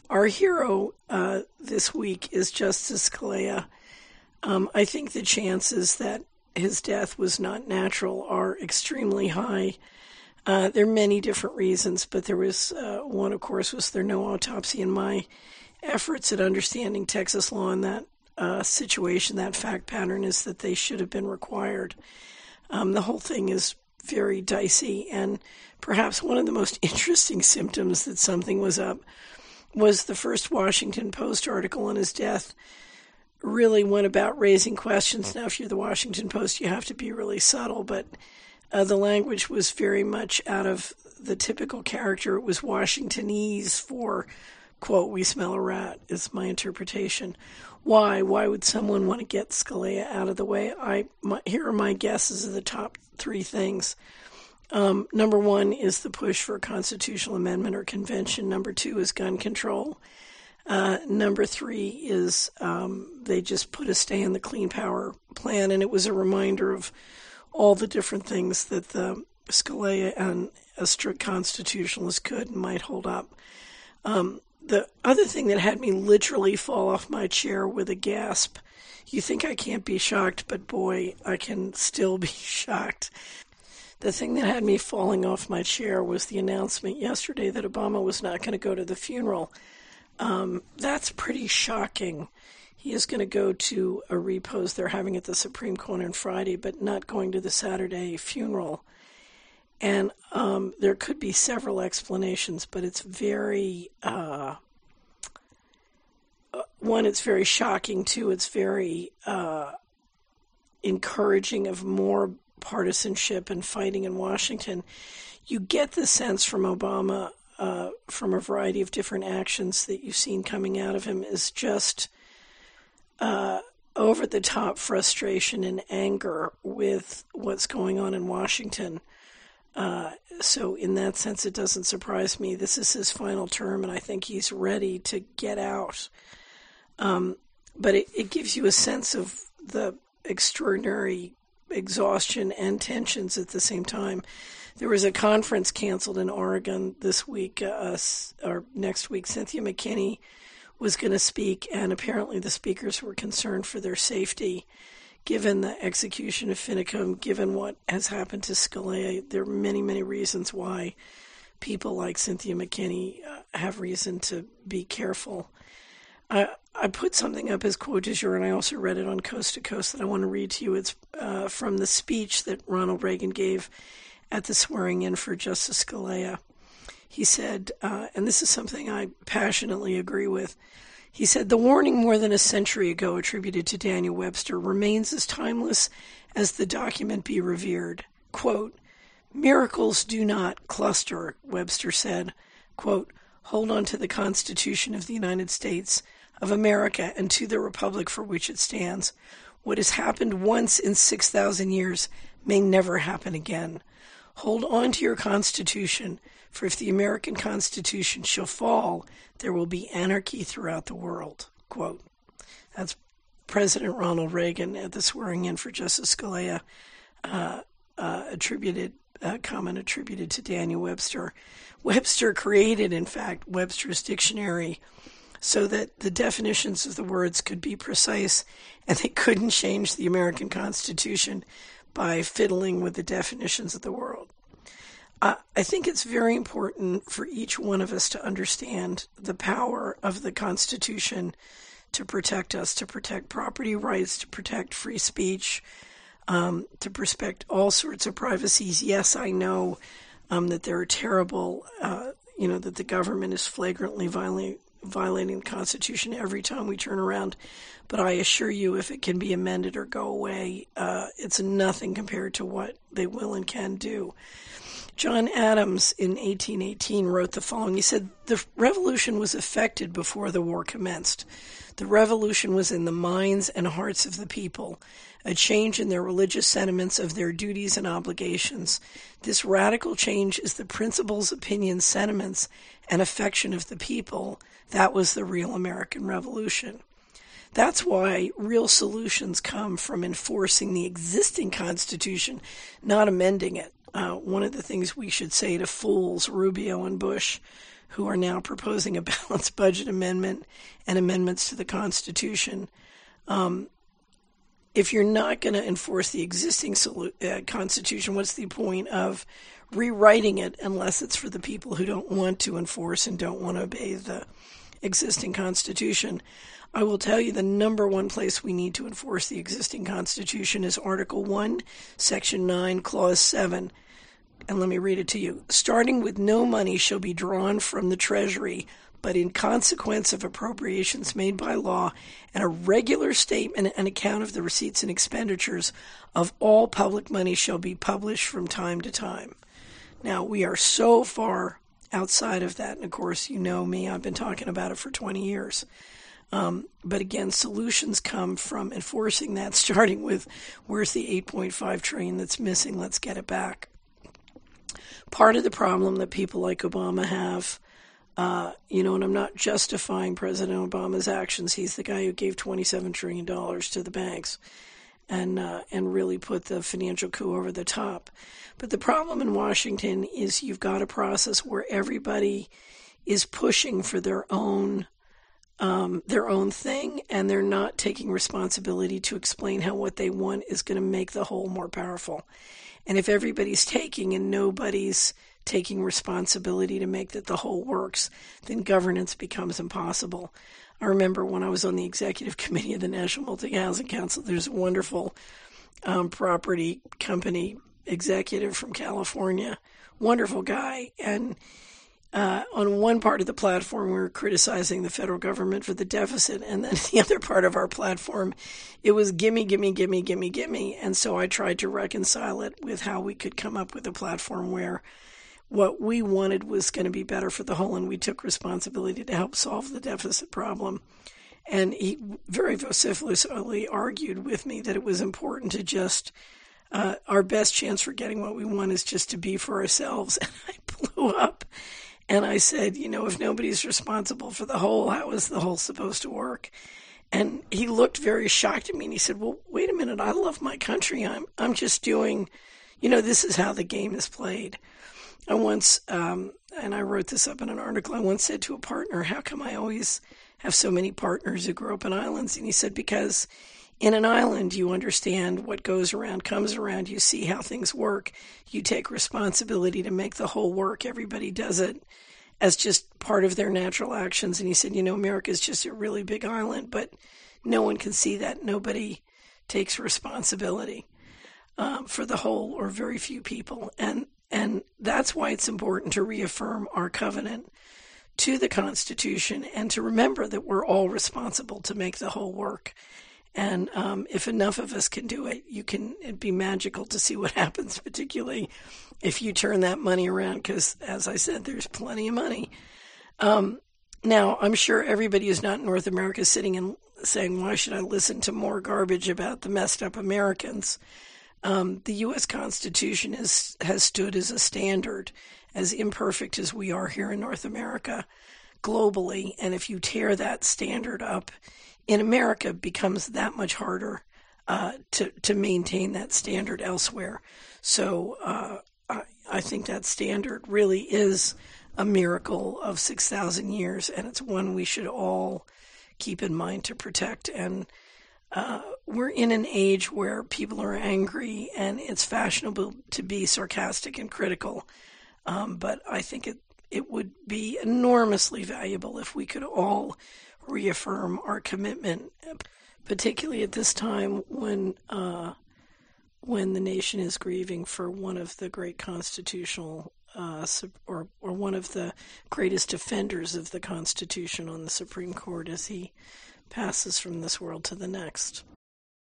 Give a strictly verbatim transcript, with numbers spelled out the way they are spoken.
our hero uh, this week is Justice Scalia. Um, I think the chances that his death was not natural are extremely high. Uh, there are many different reasons, but there was uh, one, of course, was there no autopsy. In my efforts at understanding Texas law in that uh, situation, that fact pattern is that they should have been required. Um, the whole thing is very dicey, and perhaps one of the most interesting symptoms that something was up was the first Washington Post article on his death really went about raising questions. Now, if you're the Washington Post, you have to be really subtle, but uh, the language was very much out of the typical character. It was Washingtonese for, quote, "we smell a rat," is my interpretation. Why? Why would someone want to get Scalia out of the way? I my, here are my guesses of the top three things. Um, number one is the push for a constitutional amendment or convention. Number two is gun control. Uh, number three is um, they just put a stay in the Clean Power Plan, and it was a reminder of all the different things that the Scalia and a strict constitutionalist could and might hold up. Um, the other thing that had me literally fall off my chair with a gasp, you think I can't be shocked, but boy, I can still be shocked. The thing that had me falling off my chair was the announcement yesterday that Obama was not going to go to the funeral. Um, that's pretty shocking. He is going to go to a repose they're having at the Supreme Court on Friday, but not going to the Saturday funeral. And um, there could be several explanations, but it's very, uh, one, it's very shocking. Two, it's very uh, encouraging of more partisanship and fighting in Washington. You get the sense from Obama, uh, from a variety of different actions that you've seen coming out of him, is just uh, over-the-top frustration and anger with what's going on in Washington. Uh, so in that sense, it doesn't surprise me. This is his final term, and I think he's ready to get out. Um, but it, it gives you a sense of the extraordinary exhaustion and tensions at the same time. There was a conference canceled in Oregon this week, uh, or next week. Cynthia McKinney was going to speak, and apparently the speakers were concerned for their safety. Given the execution of Finicum, given what has happened to Scalia, there are many, many reasons why people like Cynthia McKinney uh, have reason to be careful. I, I put something up as quote du jour, and I also read it on Coast to Coast that I want to read to you. It's uh, from the speech that Ronald Reagan gave at the swearing-in for Justice Scalia. He said, uh, and this is something I passionately agree with, he said, "The warning more than a century ago attributed to Daniel Webster remains as timeless as the document be revered." Quote, "Miracles do not cluster," Webster said. Quote, "Hold on to the Constitution of the United States of America and to the republic for which it stands. What has happened once in six thousand years may never happen again. Hold on to your Constitution, for if the American Constitution shall fall, there will be anarchy throughout the world." Quote. That's President Ronald Reagan at the swearing-in for Justice Scalia, uh, uh, attributed, uh, comment attributed to Daniel Webster. Webster created, in fact, Webster's dictionary so that the definitions of the words could be precise, and they couldn't change the American Constitution by fiddling with the definitions of the world. Uh, I think it's very important for each one of us to understand the power of the Constitution to protect us, to protect property rights, to protect free speech, um, to protect all sorts of privacies. Yes, I know um, that there are terrible, uh, you know, that the government is flagrantly violating violating the Constitution every time we turn around. But I assure you, if it can be amended or go away, uh, it's nothing compared to what they will and can do. John Adams in eighteen eighteen wrote the following. He said, "The revolution was effected before the war commenced. The revolution was in the minds and hearts of the people, a change in their religious sentiments of their duties and obligations. This radical change is the principles, opinions, sentiments, and affection of the people. That was the real American Revolution." That's why real solutions come from enforcing the existing Constitution, not amending it. Uh, one of the things we should say to fools, Rubio and Bush, who are now proposing a balanced budget amendment and amendments to the Constitution. Um, if you're not going to enforce the existing solu- uh, Constitution, what's the point of rewriting it unless it's for the people who don't want to enforce and don't want to obey the existing Constitution? I will tell you the number one place we need to enforce the existing Constitution is Article one, Section nine, Clause seven. And let me read it to you. Starting with no money shall be drawn from the Treasury, but in consequence of appropriations made by law, and a regular statement and account of the receipts and expenditures of all public money shall be published from time to time. Now, we are so far outside of that, and of course, you know me, I've been talking about it for twenty years. Um, but again, solutions come from enforcing that, starting with where's the eight point five trillion dollars that's missing, let's get it back. Part of the problem that people like Obama have, uh, you know, and I'm not justifying President Obama's actions. He's the guy who gave twenty-seven trillion dollars to the banks and uh, and really put the financial coup over the top. But the problem in Washington is you've got a process where everybody is pushing for their own um, their own thing, and they're not taking responsibility to explain how what they want is going to make the whole more powerful. And if everybody's taking and nobody's taking responsibility to make that the whole works, then governance becomes impossible. I remember when I was on the executive committee of the National Multi-Housing Council, there's a wonderful um, property company executive from California, wonderful guy, and Uh, on one part of the platform, we were criticizing the federal government for the deficit, and then the other part of our platform, it was gimme, gimme, gimme, gimme, gimme. And so I tried to reconcile it with how we could come up with a platform where what we wanted was going to be better for the whole, and we took responsibility to help solve the deficit problem. And he very vociferously argued with me that it was important to just, uh, our best chance for getting what we want is just to be for ourselves. And I blew up. And I said, you know, if nobody's responsible for the whole, how is the whole supposed to work? And he looked very shocked at me, and he said, well, wait a minute, I love my country. I'm I'm just doing, you know, this is how the game is played. I once, um, and I wrote this up in an article, I once said to a partner, how come I always have so many partners who grew up in islands? And he said, because in an island, you understand what goes around comes around. You see how things work. You take responsibility to make the whole work. Everybody does it as just part of their natural actions. And he said, you know, America is just a really big island, but no one can see that. Nobody takes responsibility um, for the whole or very few people. And, and that's why it's important to reaffirm our covenant to the Constitution and to remember that we're all responsible to make the whole work. And um, if enough of us can do it, you can. It'd be magical to see what happens, particularly if you turn that money around, because, as I said, there's plenty of money. Um, now, I'm sure everybody who's not in North America is sitting and saying, why should I listen to more garbage about the messed up Americans? Um, the U S Constitution is, has stood as a standard, as imperfect as we are here in North America, globally. And if you tear that standard up, in America, it becomes that much harder uh, to to maintain that standard elsewhere. So uh, I, I think that standard really is a miracle of six thousand years, and it's one we should all keep in mind to protect. And uh, we're in an age where people are angry, and it's fashionable to be sarcastic and critical. Um, but I think it, it would be enormously valuable if we could all reaffirm our commitment, particularly at this time when uh, when the nation is grieving for one of the great constitutional uh, or or one of the greatest defenders of the Constitution on the Supreme Court as he passes from this world to the next.